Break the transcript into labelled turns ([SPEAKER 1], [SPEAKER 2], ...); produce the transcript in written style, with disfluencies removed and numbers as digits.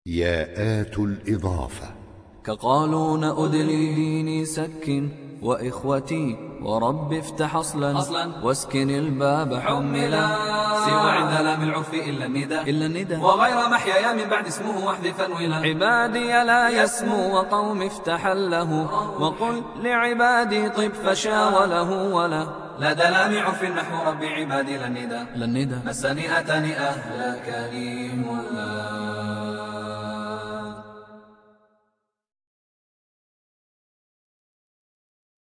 [SPEAKER 1] ياءات الإضافة:
[SPEAKER 2] كقالون أدلي ديني سك وإخوتي ورب افتح أصلا واسكن الباب حملا
[SPEAKER 3] سوى عند لام العرف إلا الندى وغير محيايا من بعد اسمه واحذفا ولا
[SPEAKER 2] عبادي لا يسمو وقوم افتح له وقل لعبادي طب فشاوله ولا
[SPEAKER 3] لدى لام عرف نحو رب عبادي للندى
[SPEAKER 2] للندى
[SPEAKER 3] مسني أتاني أهل كريم الله.